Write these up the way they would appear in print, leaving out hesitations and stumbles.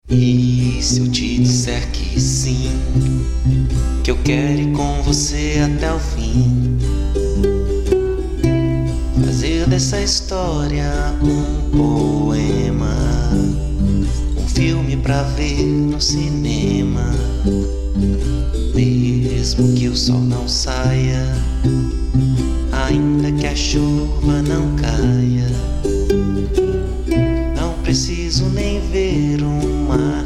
E se eu te disser que sim, que eu quero ir com você até o fim, fazer dessa história um poema, um filme pra ver no cinema. Mesmo que o sol não saia, ainda que a chuva não caia, não preciso nem ver um mar,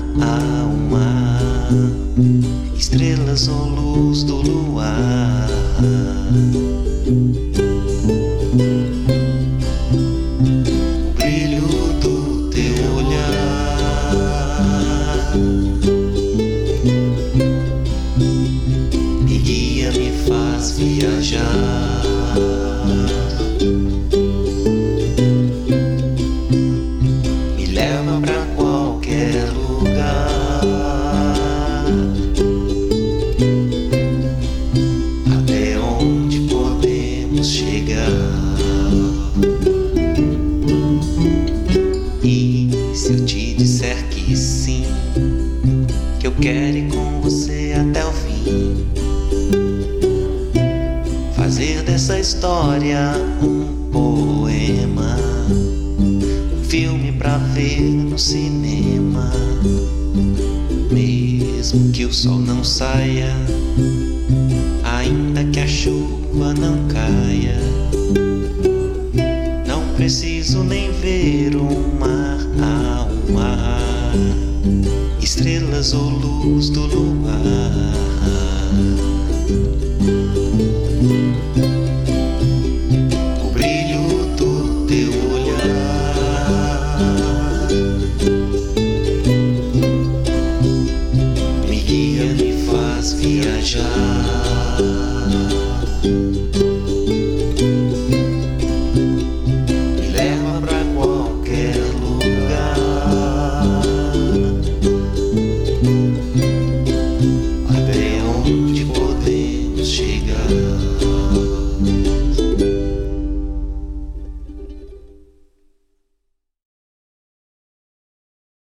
estrelas ou luz do luar. O brilho do teu olhar me guia, me faz viajar. Me leva pra qualquer lugar, até onde podemos chegar. E se eu te disser que sim, que eu quero ir com você até o fim, fazer dessa história um poema, um filme pra ver no cinema. Mesmo que o sol não saia, ainda que a chuva não caia, não preciso nem ver um mar, estrelas ou luz do luar. O brilho do teu olhar me guia, me faz viajar.